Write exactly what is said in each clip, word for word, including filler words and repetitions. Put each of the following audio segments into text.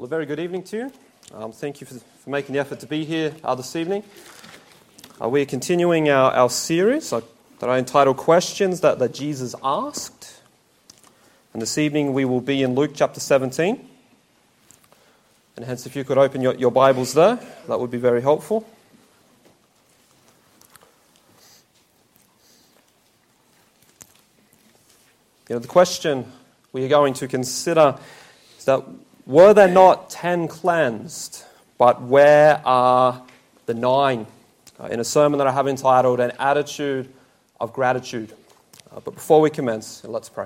Well, a very good evening to you. Um, thank you for, for making the effort to be here uh, this evening. Uh, we're continuing our, our series uh, that I entitled Questions that, that Jesus Asked. And this evening we will be in Luke chapter seventeen. And hence, if you could open your, your Bibles there, that would be very helpful. You know, the question we are going to consider is that were there not ten cleansed, but where are the nine? Uh, in a sermon that I have entitled An Attitude of Gratitude. Uh, but before we commence, let's pray.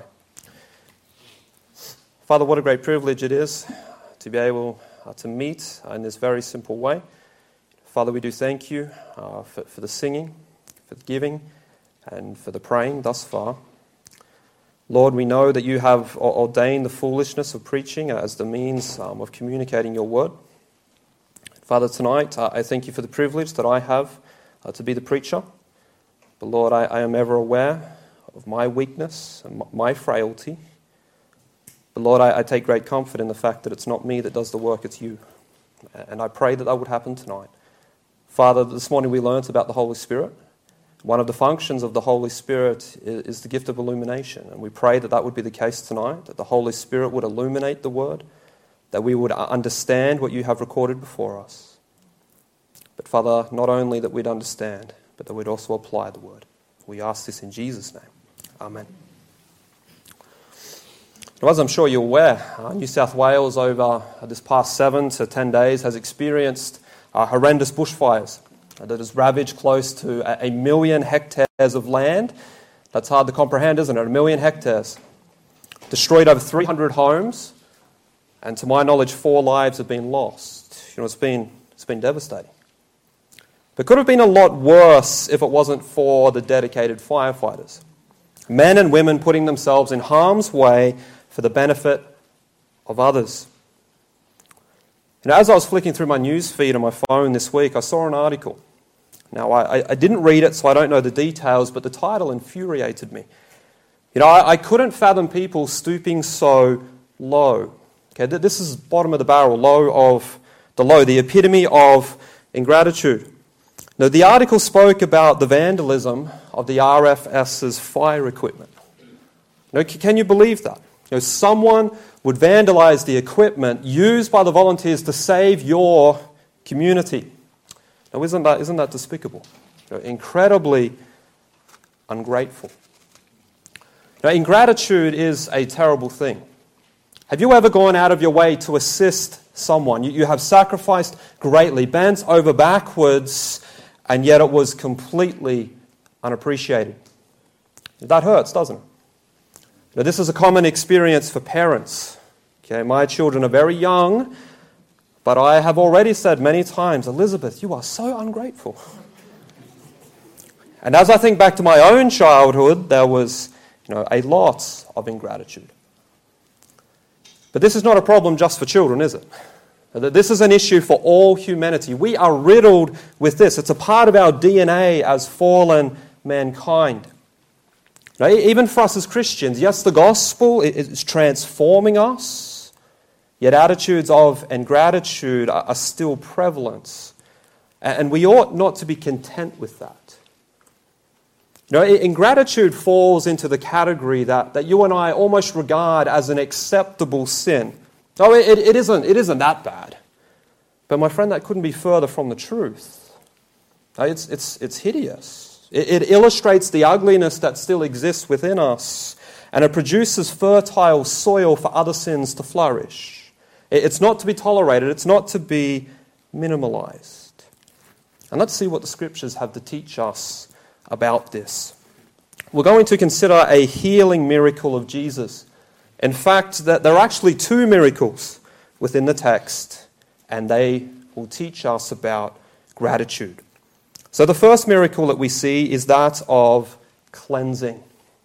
Father, what a great privilege it is to be able uh, to meet in this very simple way. Father, we do thank you uh, for, for the singing, for the giving, and for the praying thus far. Lord, we know that you have ordained the foolishness of preaching as the means um, of communicating your word. Father, tonight uh, I thank you for the privilege that I have uh, to be the preacher. But Lord, I, I am ever aware of my weakness and my frailty. But Lord, I, I take great comfort in the fact that it's not me that does the work, it's you. And I pray that that would happen tonight. Father, this morning we learnt about the Holy Spirit. One of the functions of the Holy Spirit is the gift of illumination. And we pray that that would be the case tonight, that the Holy Spirit would illuminate the Word, that we would understand what you have recorded before us. But Father, not only that we'd understand, but that we'd also apply the Word. We ask this in Jesus' name. Amen. Now, as I'm sure you're aware, uh, New South Wales over uh, this past seven to ten days has experienced uh, horrendous bushfires that has ravaged close to a million hectares of land. That's hard to comprehend, isn't it? A million hectares. Destroyed over three hundred homes, and to my knowledge, four lives have been lost. You know, it's been it's been devastating. But it could have been a lot worse if it wasn't for the dedicated firefighters. Men and women putting themselves in harm's way for the benefit of others. And as I was flicking through my news feed on my phone this week, I saw an article. Now, I, I didn't read it, so I don't know the details, but the title infuriated me. You know, I, I couldn't fathom people stooping so low. Okay, this is bottom of the barrel, low of the low, the epitome of ingratitude. Now, the article spoke about the vandalism of the R F S's fire equipment. Now, can you believe that? You know, someone would vandalize the equipment used by the volunteers to save your community. Now, isn't that, isn't that despicable? You know, incredibly ungrateful. Now, ingratitude is a terrible thing. Have you ever gone out of your way to assist someone? You, you have sacrificed greatly, bent over backwards, and yet it was completely unappreciated. That hurts, doesn't it? Now, this is a common experience for parents. Okay, my children are very young, but I have already said many times, Elizabeth, you are so ungrateful. And as I think back to my own childhood, there was, you know, a lot of ingratitude. But this is not a problem just for children, is it? This is an issue for all humanity. We are riddled with this. It's a part of our D N A as fallen mankind. Now, even for us as Christians, yes, the gospel is transforming us. Yet attitudes of ingratitude are still prevalent. And we ought not to be content with that. You know, ingratitude falls into the category that, that you and I almost regard as an acceptable sin. No, it, it, isn't, it isn't that bad. But my friend, that couldn't be further from the truth. It's, it's, it's hideous. It, it illustrates the ugliness that still exists within us. And it produces fertile soil for other sins to flourish. It's not to be tolerated. It's not to be minimalized. And let's see what the Scriptures have to teach us about this. We're going to consider a healing miracle of Jesus. In fact, that there are actually two miracles within the text, and they will teach us about gratitude. So the first miracle that we see is that of cleansing.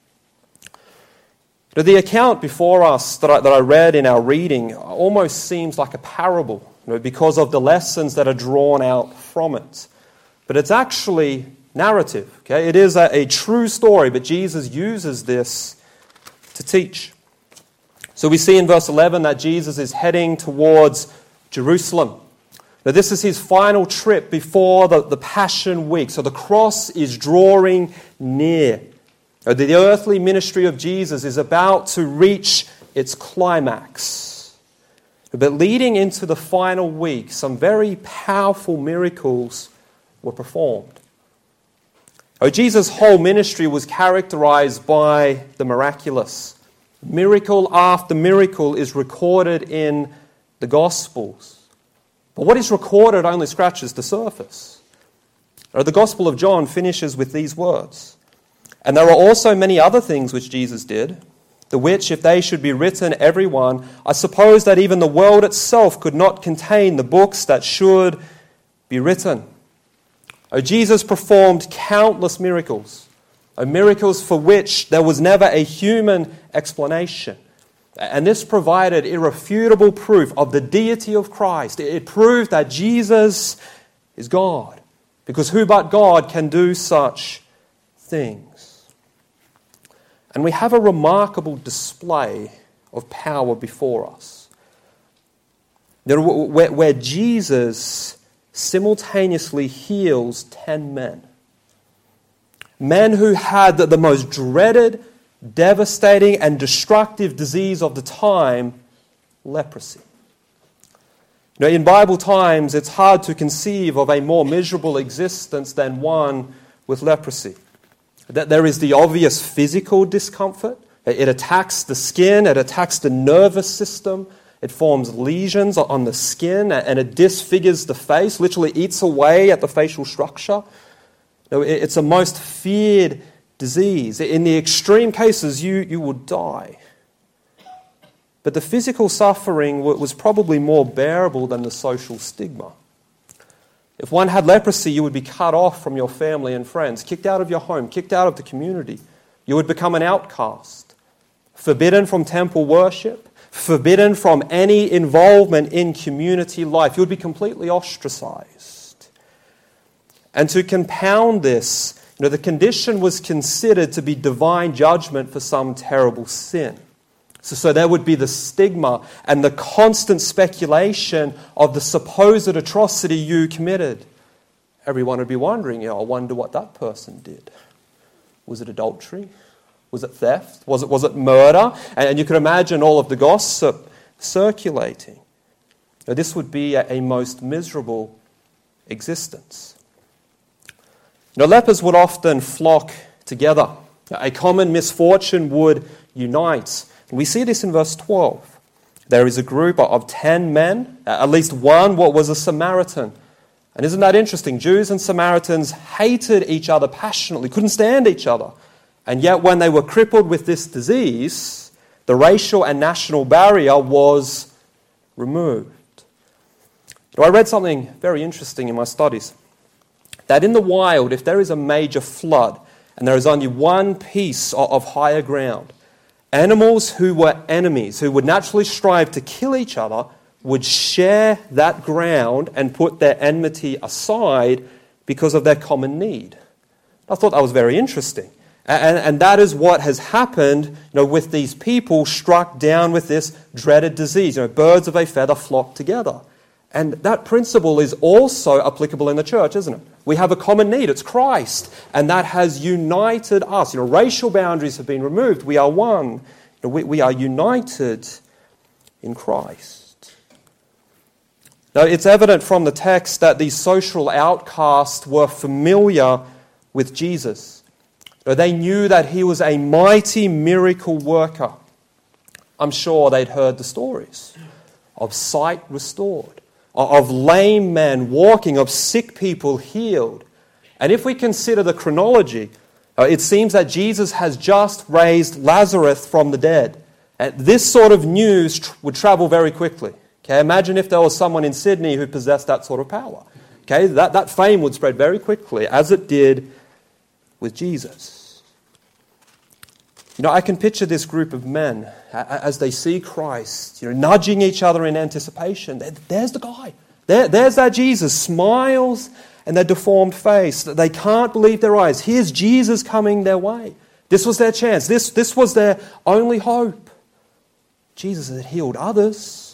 The account before us that I, that I read in our reading almost seems like a parable, you know, because of the lessons that are drawn out from it. But it's actually narrative. Okay? It is a, a true story, but Jesus uses this to teach. So we see in verse eleven that Jesus is heading towards Jerusalem. Now, this is his final trip before the, the Passion Week. So the cross is drawing near. Now, the earthly ministry of Jesus is about to reach its climax. But leading into the final week, some very powerful miracles were performed. Oh, Jesus' whole ministry was characterized by the miraculous. Miracle after miracle is recorded in the Gospels. But what is recorded only scratches the surface. The Gospel of John finishes with these words. And there are also many other things which Jesus did, the which, if they should be written, every one, I suppose that even the world itself could not contain the books that should be written. Oh, Jesus performed countless miracles, oh, miracles for which there was never a human explanation. And this provided irrefutable proof of the deity of Christ. It proved that Jesus is God, because who but God can do such things? And we have a remarkable display of power before us, where, where Jesus simultaneously heals ten men. Men who had the most dreaded, devastating, and destructive disease of the time, leprosy. You know, in Bible times, it's hard to conceive of a more miserable existence than one with leprosy. That there is the obvious physical discomfort. It attacks the skin, it attacks the nervous system. It forms lesions on the skin and it disfigures the face, literally eats away at the facial structure. It's a most feared disease. In the extreme cases, you, you will die. But the physical suffering was probably more bearable than the social stigma. If one had leprosy, you would be cut off from your family and friends, kicked out of your home, kicked out of the community. You would become an outcast, forbidden from temple worship, forbidden from any involvement in community life. You would be completely ostracized. And to compound this, you know, the condition was considered to be divine judgment for some terrible sin. So, so there would be the stigma and the constant speculation of the supposed atrocity you committed. Everyone would be wondering, you know, I wonder what that person did. Was it adultery? Was it theft? Was it, was it murder? And you can imagine all of the gossip circulating. Now, this would be a, a most miserable existence. Now, lepers would often flock together. A common misfortune would unite. And we see this in verse twelve. There is a group of ten men, at least one what was a Samaritan. And isn't that interesting? Jews and Samaritans hated each other passionately, couldn't stand each other. And yet when they were crippled with this disease, the racial and national barrier was removed. Now, I read something very interesting in my studies. That in the wild, if there is a major flood and there is only one piece of higher ground, animals who were enemies, who would naturally strive to kill each other, would share that ground and put their enmity aside because of their common need. I thought that was very interesting. And, and that is what has happened, you know, with these people struck down with this dreaded disease. You know, birds of a feather flock together. And that principle is also applicable in the church, isn't it? We have a common need. It's Christ. And that has united us. You know, racial boundaries have been removed. We are one. You know, we, we are united in Christ. Now, it's evident from the text that these social outcasts were familiar with Jesus. They knew that he was a mighty miracle worker. I'm sure they'd heard the stories of sight restored, of lame men walking, of sick people healed. And if we consider the chronology, it seems that Jesus has just raised Lazarus from the dead. And this sort of news tr- would travel very quickly. Okay, imagine if there was someone in Sydney who possessed that sort of power. Okay, that, that fame would spread very quickly, as it did with Jesus. You know, I can picture this group of men as they see Christ, you know, nudging each other in anticipation. There's the guy. There, there's that Jesus, smiles and their deformed face. They can't believe their eyes. Here's Jesus coming their way. This was their chance. This, this was their only hope. Jesus had healed others.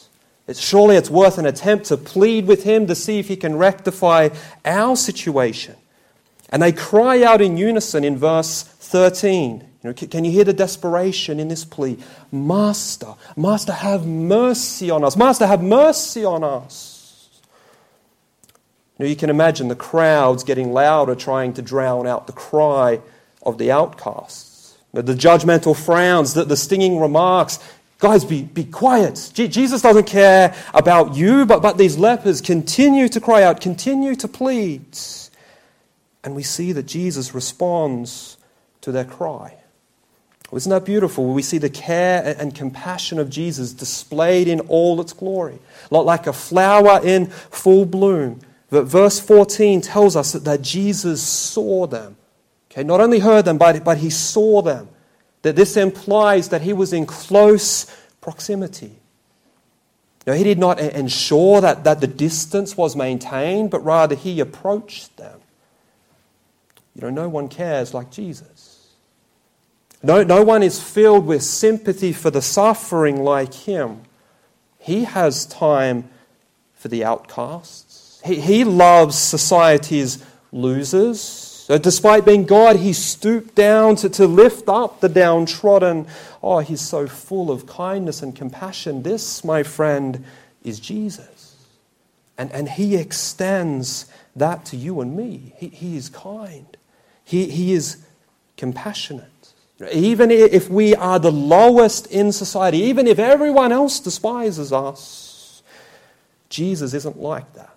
It's, surely it's worth an attempt to plead with him to see if he can rectify our situation. And they cry out in unison in verse thirteen. You know, can you hear the desperation in this plea? Master, Master, have mercy on us. Master, have mercy on us. You know, you can imagine the crowds getting louder, trying to drown out the cry of the outcasts. You know, the judgmental frowns, the, the stinging remarks. Guys, be, be quiet. Je- Jesus doesn't care about you, but, but these lepers continue to cry out, continue to plead. And we see that Jesus responds to their cry. Isn't that beautiful? We see the care and compassion of Jesus displayed in all its glory, like a flower in full bloom. But verse fourteen tells us that, that Jesus saw them. Okay, not only heard them, but, but he saw them. That this implies that he was in close proximity. Now, he did not ensure that, that the distance was maintained, but rather he approached them. You know, no one cares like Jesus. No, no one is filled with sympathy for the suffering like him. He has time for the outcasts. He, he loves society's losers. So despite being God, he stooped down to, to lift up the downtrodden. Oh, he's so full of kindness and compassion. This, my friend, is Jesus. And, and he extends that to you and me. He, he is kind. He, he is compassionate. Even if we are the lowest in society, even if everyone else despises us, Jesus isn't like that.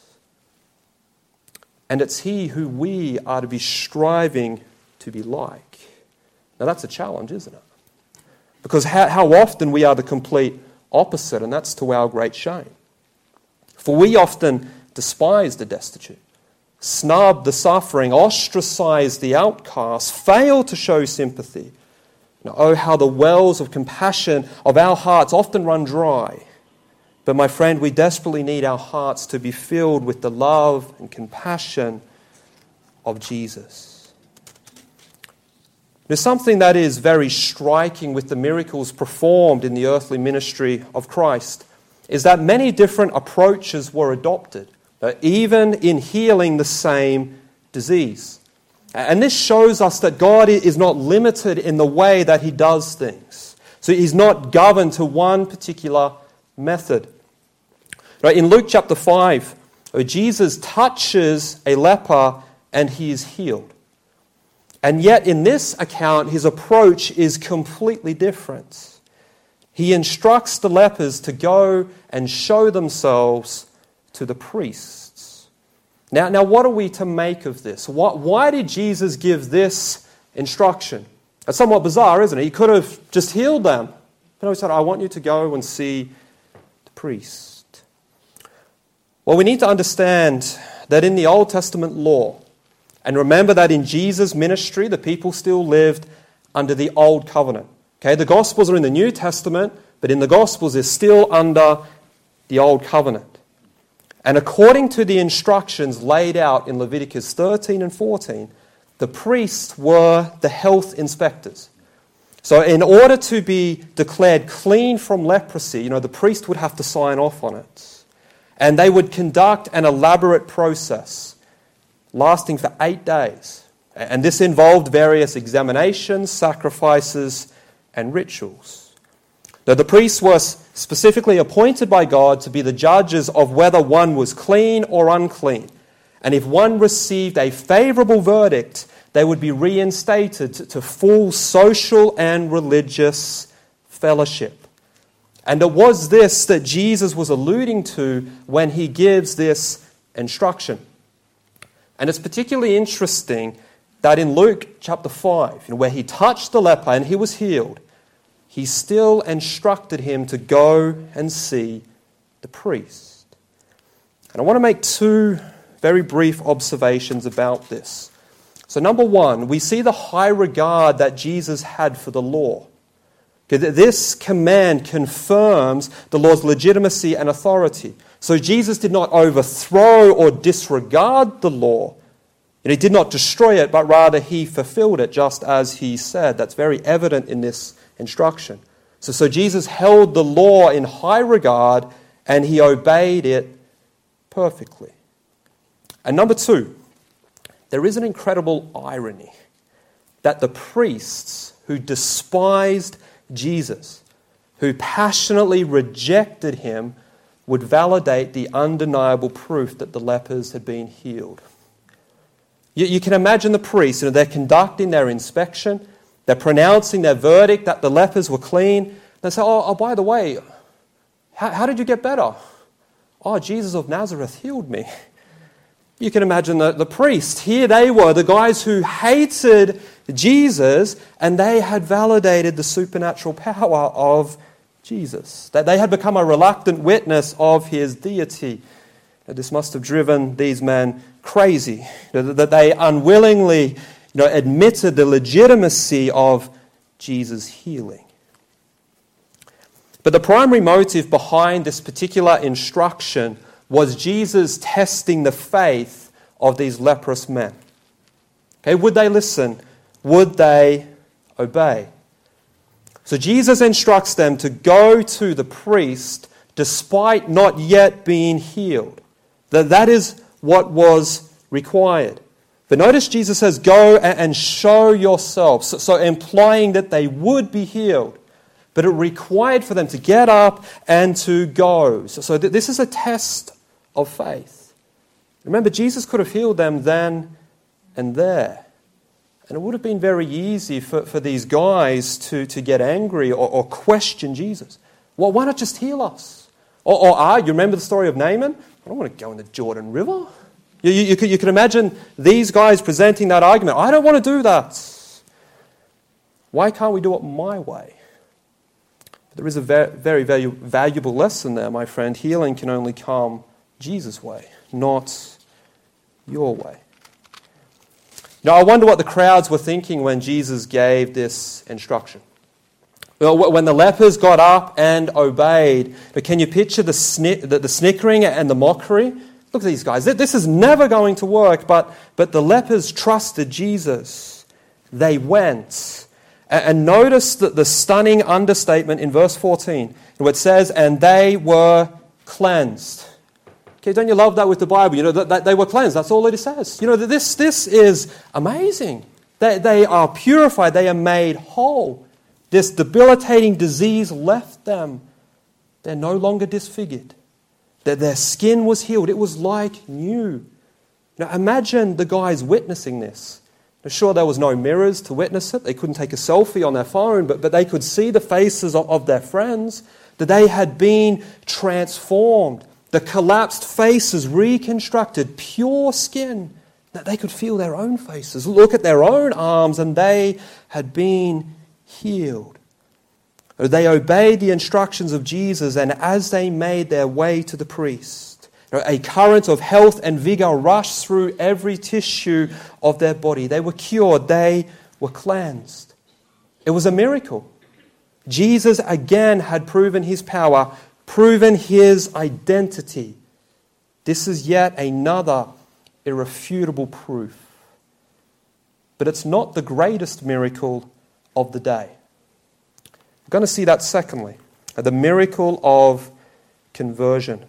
And it's he who we are to be striving to be like. Now that's a challenge, isn't it? Because how, how often we are the complete opposite, and that's to our great shame. For we often despise the destitute, snub the suffering, ostracize the outcast, fail to show sympathy. Now, oh, how the wells of compassion of our hearts often run dry. But my friend, we desperately need our hearts to be filled with the love and compassion of Jesus. There's something that is very striking with the miracles performed in the earthly ministry of Christ, is that many different approaches were adopted, even in healing the same disease. And this shows us that God is not limited in the way that he does things. So he's not governed to one particular method. In Luke chapter five, Jesus touches a leper and he is healed. And yet in this account, his approach is completely different. He instructs the lepers to go and show themselves to the priests. Now, now what are we to make of this? Why, why did Jesus give this instruction? It's somewhat bizarre, isn't it? He could have just healed them. But no, he said, I want you to go and see the priest. Well, we need to understand that in the Old Testament law, and remember that in Jesus' ministry, the people still lived under the Old Covenant. Okay, the Gospels are in the New Testament, but in the Gospels they're still under the Old Covenant. And according to the instructions laid out in Leviticus thirteen and fourteen, the priests were the health inspectors. So in order to be declared clean from leprosy, you know, the priest would have to sign off on it. And they would conduct an elaborate process lasting for eight days. And this involved various examinations, sacrifices, and rituals. Now, the priests were specifically appointed by God to be the judges of whether one was clean or unclean. And if one received a favorable verdict, they would be reinstated to full social and religious fellowship. And it was this that Jesus was alluding to when he gives this instruction. And it's particularly interesting that in Luke chapter five, where he touched the leper and he was healed, he still instructed him to go and see the priest. And I want to make two very brief observations about this. So number one, we see the high regard that Jesus had for the law. This command confirms the law's legitimacy and authority. So Jesus did not overthrow or disregard the law. And he did not destroy it, but rather he fulfilled it just as he said. That's very evident in this instruction. So, so Jesus held the law in high regard and he obeyed it perfectly. And number two, there is an incredible irony that the priests who despised Jesus, who passionately rejected him, would validate the undeniable proof that the lepers had been healed. You, you can imagine the priests, you know, they're conducting their inspection, they're pronouncing their verdict that the lepers were clean. They say, oh, oh by the way, how, how did you get better? Oh, Jesus of Nazareth healed me. You can imagine the, the priest. Here they were, the guys who hated Jesus, and they had validated the supernatural power of Jesus. That they had become a reluctant witness of his deity. That this must have driven these men crazy. That they unwillingly, you know, admitted the legitimacy of Jesus' healing. But the primary motive behind this particular instruction was Jesus testing the faith of these leprous men. Okay, would they listen? Would they obey? So Jesus instructs them to go to the priest despite not yet being healed. That that is what was required. But notice Jesus says, go and show yourselves. So, so implying that they would be healed. But it required for them to get up and to go. So, so th- this is a test of faith. Remember, Jesus could have healed them then and there. And it would have been very easy for, for these guys to, to get angry or, or question Jesus. Well, why not just heal us? Or, or ah, you remember the story of Naaman? I don't want to go in the Jordan River. You, you, you, could, you could imagine these guys presenting that argument. I don't want to do that. Why can't we do it my way? There is a very, very value, valuable lesson there, my friend. Healing can only come Jesus' way, not your way. Now, I wonder what the crowds were thinking when Jesus gave this instruction. Well, when the lepers got up and obeyed, but can you picture the, sni- the, the snickering and the mockery? Look at these guys. This is never going to work, but, but the lepers trusted Jesus. They went. And notice that the stunning understatement in verse fourteen, where it says, and they were cleansed. Okay, don't you love that with the Bible? You know, that, that they were cleansed. That's all it says. You know, this, this is amazing. They, they are purified. They are made whole. This debilitating disease left them. They're no longer disfigured. That their skin was healed. It was like new. Now imagine the guys witnessing this. Sure, there was no mirrors to witness it. They couldn't take a selfie on their phone, but, but they could see the faces of, of their friends, that they had been transformed. The collapsed faces reconstructed, pure skin, that they could feel their own faces, look at their own arms, and they had been healed. They obeyed the instructions of Jesus, and as they made their way to the priest, a current of health and vigor rushed through every tissue of their body. They were cured. They were cleansed. It was a miracle. Jesus again had proven his power, proven his identity. This is yet another irrefutable proof. But it's not the greatest miracle of the day. We're going to see that secondly, the miracle of conversion.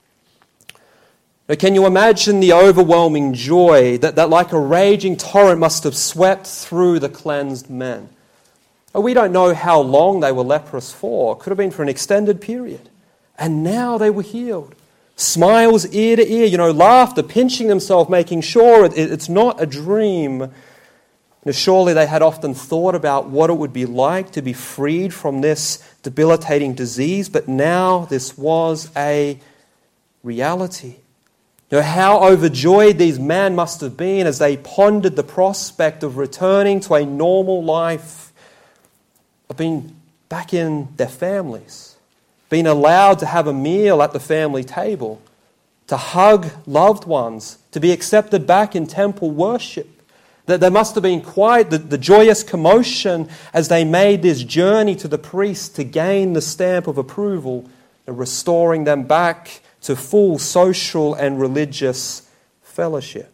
Now, can you imagine the overwhelming joy that, that like a raging torrent must have swept through the cleansed men? We don't know how long they were leprous for. It could have been for an extended period. And now they were healed. Smiles ear to ear, you know, laughter, pinching themselves, making sure it, it's not a dream. Now, surely they had often thought about what it would be like to be freed from this debilitating disease, but now this was a reality. You know, how overjoyed these men must have been as they pondered the prospect of returning to a normal life, of being back in their families, being allowed to have a meal at the family table, to hug loved ones, to be accepted back in temple worship. That there must have been quite the, the joyous commotion as they made this journey to the priest to gain the stamp of approval, restoring them back to full social and religious fellowship.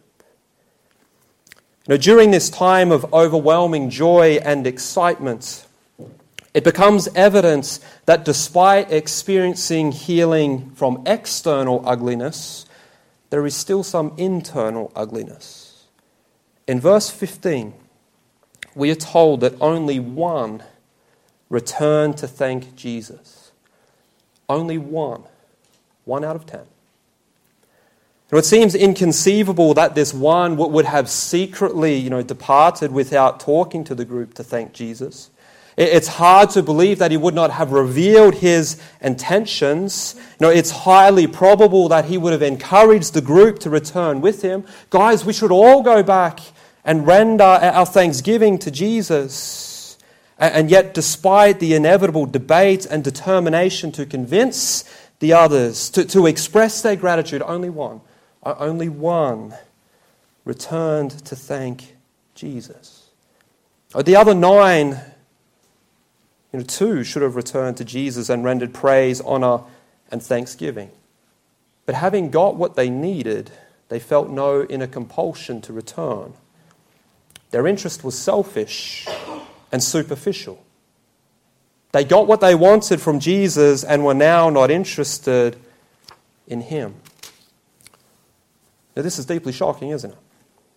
You know, during this time of overwhelming joy and excitement, It becomes evidence that despite experiencing healing from external ugliness, there is still some internal ugliness. In verse fifteen, we are told that only one returned to thank Jesus. Only one. One out of ten. Now, it seems inconceivable that this one would have secretly, you know, departed without talking to the group to thank Jesus. It's hard to believe that he would not have revealed his intentions. You know, it's highly probable that he would have encouraged the group to return with him. Guys, we should all go back and render our thanksgiving to Jesus. And yet, despite the inevitable debate and determination to convince the others, to, to express their gratitude, only one, only one returned to thank Jesus. The other nine, you know, two should have returned to Jesus and rendered praise, honor, and thanksgiving. But having got what they needed, they felt no inner compulsion to return. Their interest was selfish and superficial. They got what they wanted from Jesus and were now not interested in him. Now, this is deeply shocking, isn't it?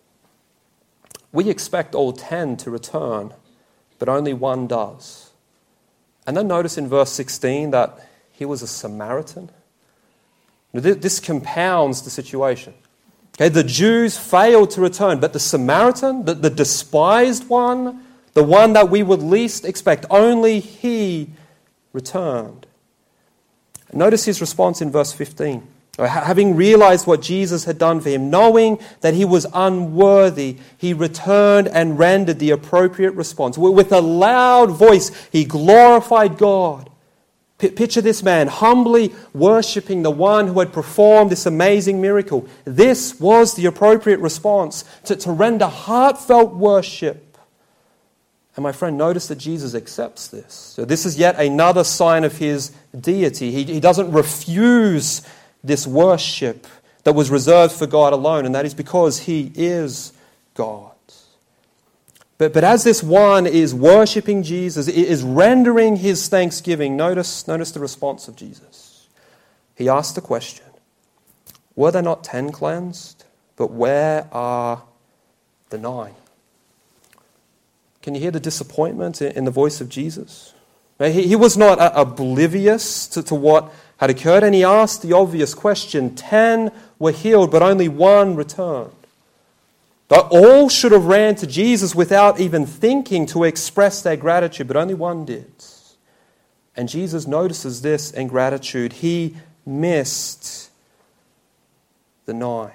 We expect all ten to return, but only one does. And then notice in verse sixteen that he was a Samaritan. This compounds the situation. Okay, the Jews failed to return, but the Samaritan, the, the despised one, the one that we would least expect, only he returned. Notice his response in verse fifteen. Having realized what Jesus had done for him, knowing that he was unworthy, he returned and rendered the appropriate response. With a loud voice, he glorified God. P- picture this man humbly worshipping the one who had performed this amazing miracle. This was the appropriate response, to, to render heartfelt worship. And my friend, notice that Jesus accepts this. So this is yet another sign of his deity. He, he doesn't refuse this worship that was reserved for God alone, and that is because he is God. But, but as this one is worshipping Jesus, is rendering his thanksgiving, notice, notice the response of Jesus. He asked the question, were there not ten cleansed? But where are the nine? Can you hear the disappointment in the voice of Jesus? He, he was not oblivious to, to what had occurred, and he asked the obvious question. Ten were healed, but only one returned. But all should have ran to Jesus without even thinking to express their gratitude, but only one did. And Jesus notices this ingratitude. He missed the nine.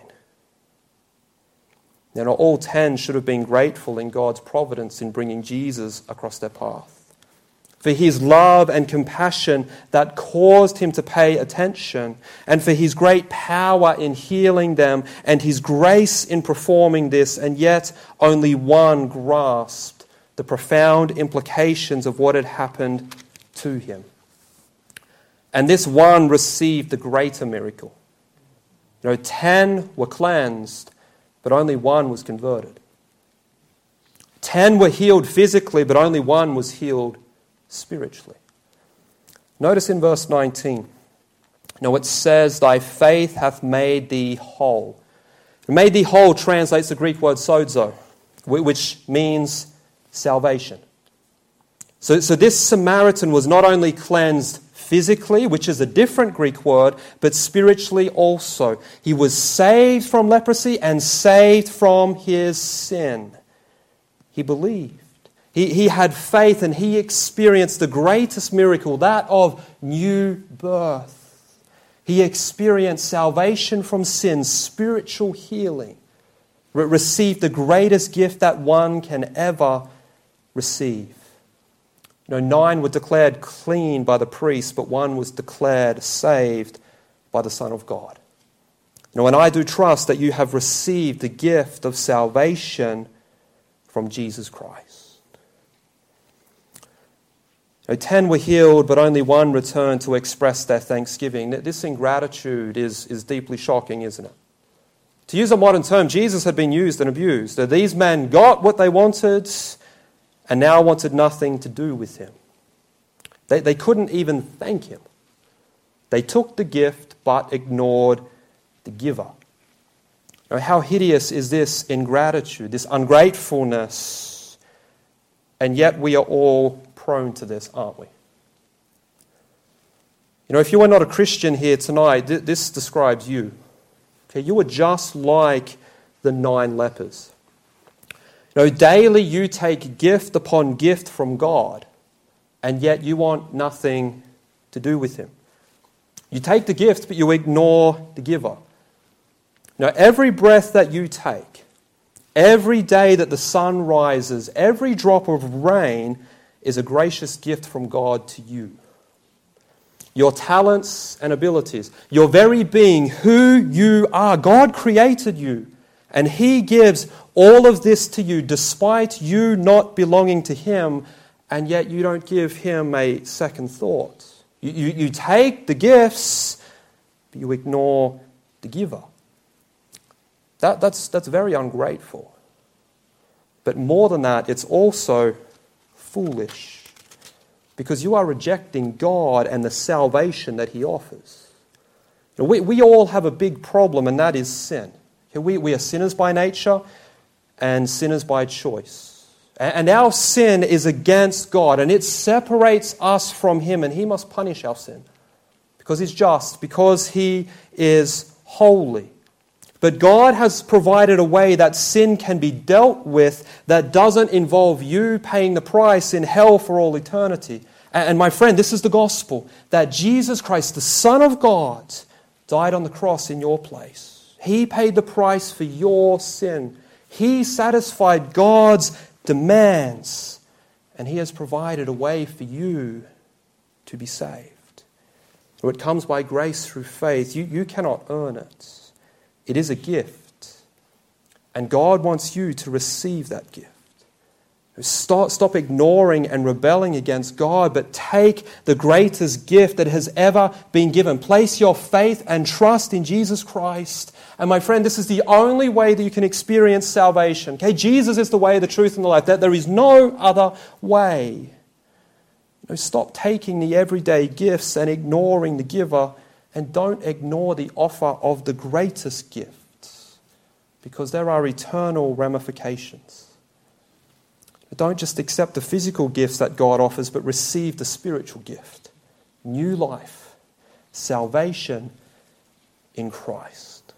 Now, all ten should have been grateful in God's providence in bringing Jesus across their path, for his love and compassion that caused him to pay attention, and for his great power in healing them, and his grace in performing this, and yet only one grasped the profound implications of what had happened to him. And this one received the greater miracle. You know, ten were cleansed, but only one was converted. Ten were healed physically, but only one was healed spiritually. Notice in verse nineteen. Now it says, thy faith hath made thee whole. Made thee whole translates the Greek word sozo, which means salvation. So, so this Samaritan was not only cleansed physically, which is a different Greek word, but spiritually also. He was saved from leprosy and saved from his sin. He believed. He, he had faith, and he experienced the greatest miracle, that of new birth. He experienced salvation from sin, spiritual healing. Re- received the greatest gift that one can ever receive. You know, nine were declared clean by the priest, but one was declared saved by the Son of God. You know, and I do trust that you have received the gift of salvation from Jesus Christ. You know, ten were healed, but only one returned to express their thanksgiving. This ingratitude is, is deeply shocking, isn't it? To use a modern term, Jesus had been used and abused. These men got what they wanted and now wanted nothing to do with him. They, they couldn't even thank him. They took the gift but ignored the giver. Now, how hideous is this ingratitude, this ungratefulness? And yet we are all prone to this, aren't we? You know, if you are not a Christian here tonight, th- this describes you. Okay, you are just like the nine lepers. You know, daily you take gift upon gift from God, and yet you want nothing to do with him. You take the gift, but you ignore the giver. Now, every breath that you take, every day that the sun rises, every drop of rain is a gracious gift from God to you. Your talents and abilities, your very being, who you are. God created you, and he gives all of this to you despite you not belonging to him, and yet you don't give him a second thought. You, you, you take the gifts, but you ignore the giver. That, that's, that's very ungrateful. But more than that, it's also foolish. Because you are rejecting God and the salvation that he offers. We, we all have a big problem, and that is sin. We, we are sinners by nature and sinners by choice. And our sin is against God, and it separates us from him, and he must punish our sin. Because he's just, because he is holy. But God has provided a way that sin can be dealt with that doesn't involve you paying the price in hell for all eternity. And my friend, this is the gospel, that Jesus Christ, the Son of God, died on the cross in your place. He paid the price for your sin. He satisfied God's demands, and he has provided a way for you to be saved. So it comes by grace through faith. You, you cannot earn it. It is a gift, and God wants you to receive that gift. Stop, stop ignoring and rebelling against God, but take the greatest gift that has ever been given. Place your faith and trust in Jesus Christ. And my friend, this is the only way that you can experience salvation. Okay, Jesus is the way, the truth, and the life. That there is no other way. No, stop taking the everyday gifts and ignoring the giver. And don't ignore the offer of the greatest gift, because there are eternal ramifications. Don't just accept the physical gifts that God offers, but receive the spiritual gift. New life, salvation in Christ.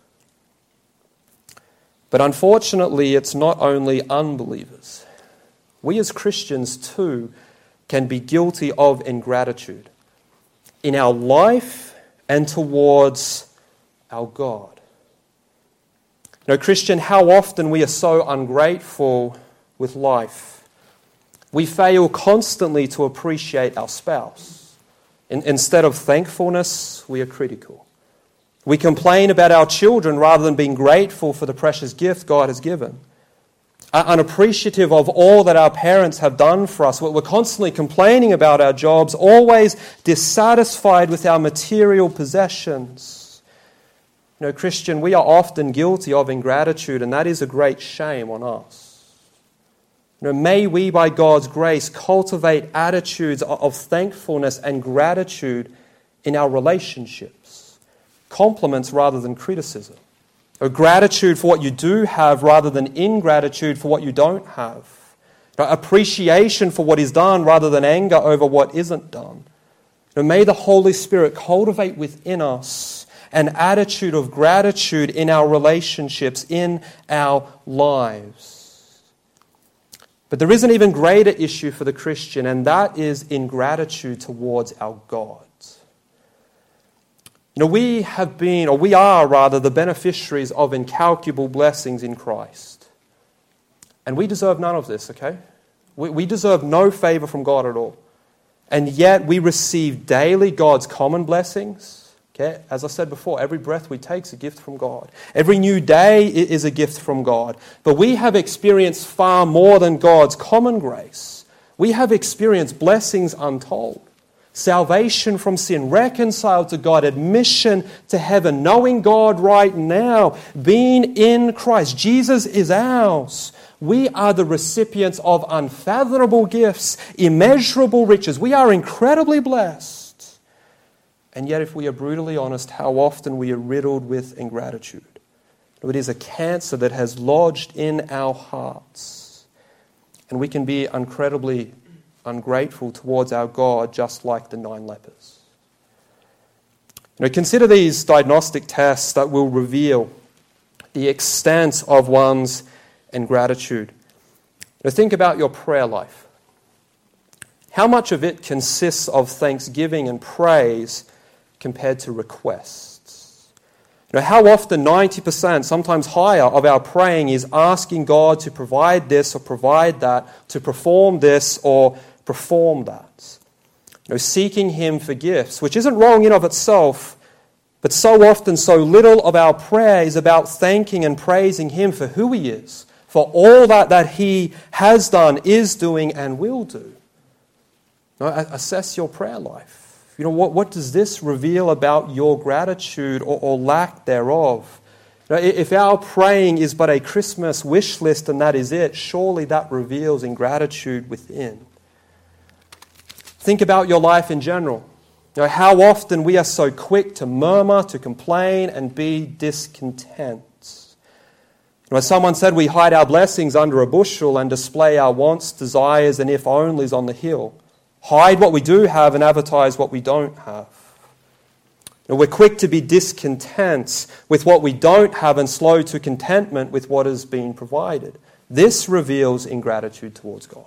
But unfortunately, it's not only unbelievers. We as Christians too can be guilty of ingratitude in our life and towards our God. You know, Christian, how often we are so ungrateful with life. We fail constantly to appreciate our spouse. In, instead of thankfulness, we are critical. We complain about our children rather than being grateful for the precious gift God has given. Unappreciative of all that our parents have done for us. We're constantly complaining about our jobs, always dissatisfied with our material possessions. You know, Christian, we are often guilty of ingratitude, and that is a great shame on us. You know, may we, by God's grace, cultivate attitudes of thankfulness and gratitude in our relationships. Compliments rather than criticism. Or gratitude for what you do have rather than ingratitude for what you don't have. Appreciation for what is done rather than anger over what isn't done. And may the Holy Spirit cultivate within us an attitude of gratitude in our relationships, in our lives. But there is an even greater issue for the Christian, and that is ingratitude towards our God. You know, we have been, or we are rather, the beneficiaries of incalculable blessings in Christ. And we deserve none of this, okay? We, we deserve no favor from God at all. And yet we receive daily God's common blessings. Okay? As I said before, every breath we take is a gift from God. Every new day is a gift from God. But we have experienced far more than God's common grace. We have experienced blessings untold. Salvation from sin, reconciled to God, admission to heaven, knowing God right now, being in Christ. Jesus is ours. We are the recipients of unfathomable gifts, immeasurable riches. We are incredibly blessed. And yet, if we are brutally honest, how often we are riddled with ingratitude. It is a cancer that has lodged in our hearts. And we can be incredibly ungrateful towards our God, just like the nine lepers. You know, consider these diagnostic tests that will reveal the extent of one's ingratitude. Now, think about your prayer life. How much of it consists of thanksgiving and praise compared to requests? You know, how often ninety percent, sometimes higher, of our praying is asking God to provide this or provide that, to perform this or perform that. You know, seeking Him for gifts, which isn't wrong in of itself, but so often so little of our prayer is about thanking and praising Him for who He is, for all that, that He has done, is doing, and will do. You know, assess your prayer life. You know, what, what does this reveal about your gratitude or, or lack thereof? You know, if our praying is but a Christmas wish list and that is it, surely that reveals ingratitude within. Think about your life in general. You know, how often we are so quick to murmur, to complain, and be discontent. You know, as someone said, we hide our blessings under a bushel and display our wants, desires, and if-onlys on the hill. Hide what we do have and advertise what we don't have. You know, we're quick to be discontent with what we don't have and slow to contentment with what has been provided. This reveals ingratitude towards God.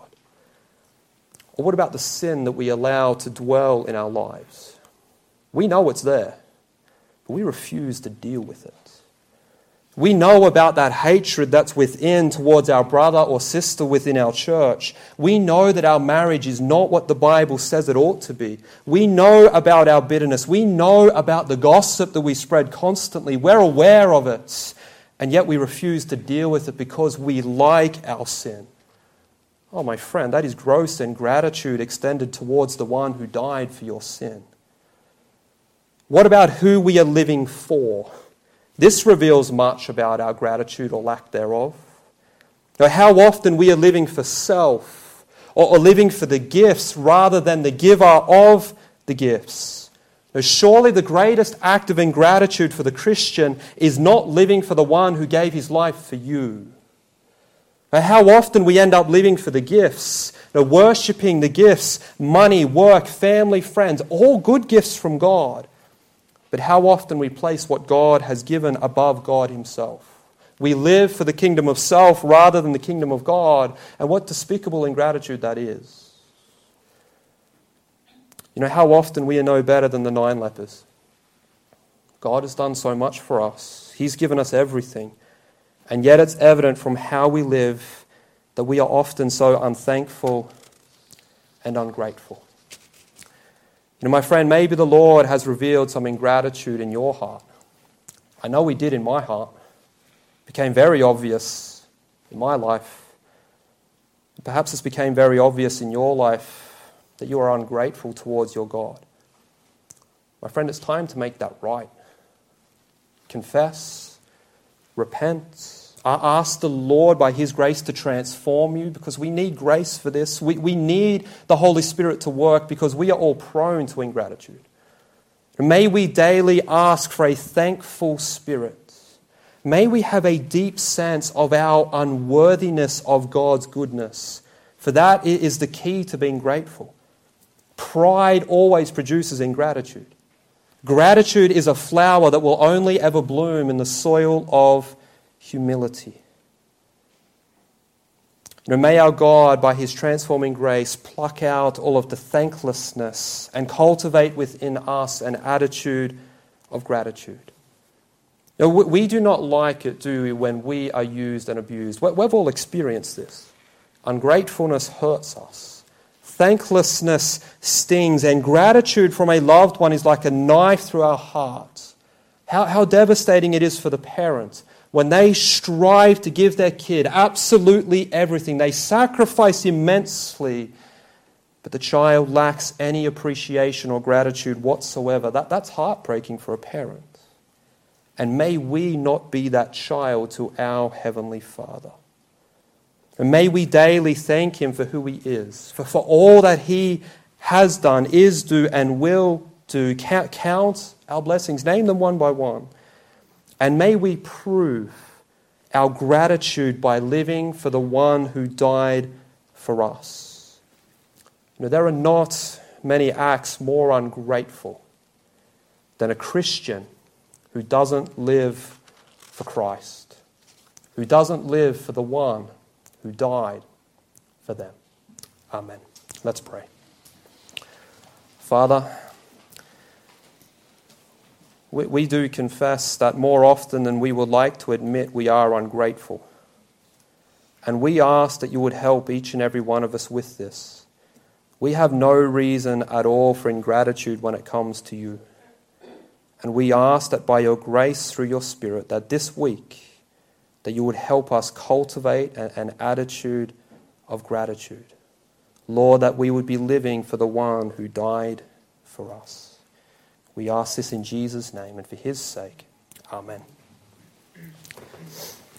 Or what about the sin that we allow to dwell in our lives? We know it's there, but we refuse to deal with it. We know about that hatred that's within towards our brother or sister within our church. We know that our marriage is not what the Bible says it ought to be. We know about our bitterness. We know about the gossip that we spread constantly. We're aware of it, and yet we refuse to deal with it because we like our sin. Oh, my friend, that is gross ingratitude extended towards the one who died for your sin. What about who we are living for? This reveals much about our gratitude or lack thereof. Now, how often we are living for self or, or living for the gifts rather than the giver of the gifts. Now, surely the greatest act of ingratitude for the Christian is not living for the one who gave his life for you. Now, how often we end up living for the gifts, now, worshipping the gifts, money, work, family, friends, all good gifts from God. But how often we place what God has given above God Himself. We live for the kingdom of self rather than the kingdom of God. And what despicable ingratitude that is. You know, how often we are no better than the nine lepers. God has done so much for us. He's given us everything. And yet it's evident from how we live that we are often so unthankful and ungrateful. You know, my friend, maybe the Lord has revealed some ingratitude in your heart. I know He did in my heart. It became very obvious in my life. Perhaps this became very obvious in your life that you are ungrateful towards your God. My friend, it's time to make that right. Confess, repent, ask the Lord by His grace to transform you, because we need grace for this. We, we need the Holy Spirit to work because we are all prone to ingratitude. May we daily ask for a thankful spirit. May we have a deep sense of our unworthiness of God's goodness, for that is the key to being grateful. Pride always produces ingratitude. Gratitude is a flower that will only ever bloom in the soil of humility. You know, may our God, by His transforming grace, pluck out all of the thanklessness and cultivate within us an attitude of gratitude. Now, we do not like it, do we, when we are used and abused? We've all experienced this. Ungratefulness hurts us. Thanklessness stings, and gratitude from a loved one is like a knife through our heart. How, how devastating it is for the parent when they strive to give their kid absolutely everything. They sacrifice immensely, but the child lacks any appreciation or gratitude whatsoever. That, that's heartbreaking for a parent. And may we not be that child to our Heavenly Father. And may we daily thank him for who he is, for, for all that he has done, is do, and will do. Count, count our blessings, name them one by one. And may we prove our gratitude by living for the one who died for us. You know, there are not many acts more ungrateful than a Christian who doesn't live for Christ, who doesn't live for the one who died for them. Amen. Let's pray. Father, we, we do confess that more often than we would like to admit, we are ungrateful. And we ask that you would help each and every one of us with this. We have no reason at all for ingratitude when it comes to you. And we ask that by your grace through your Spirit, that this week, that you would help us cultivate an, an attitude of gratitude. Lord, that we would be living for the one who died for us. We ask this in Jesus' name and for his sake. Amen.